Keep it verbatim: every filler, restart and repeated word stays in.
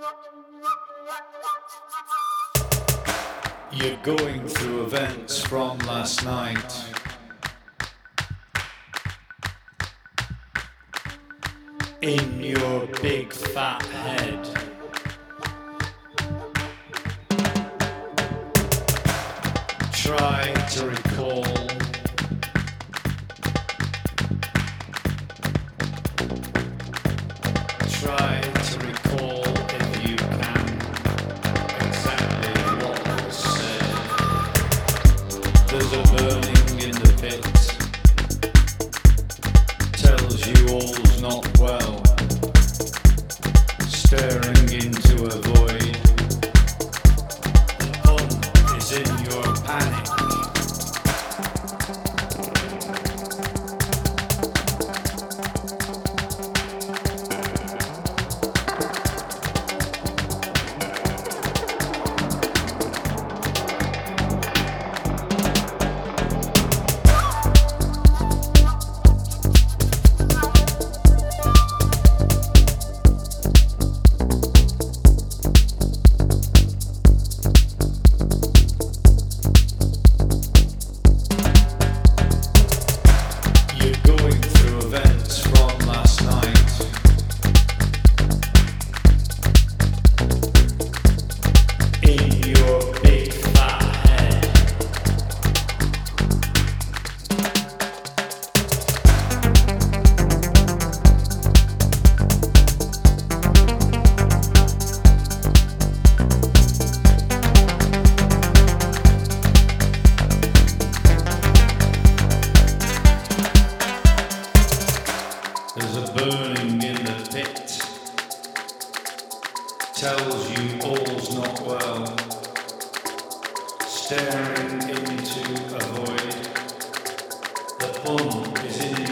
You're going through events from last night. In your big fat head. Try to recall. Try to recall if you can exactly what was said. There's a burning in the pit. Tells you all's not well. Staring into a void. The pun is in your panic. There's a burning in the pit. Tells you all's not well. Staring into a void. The pun is in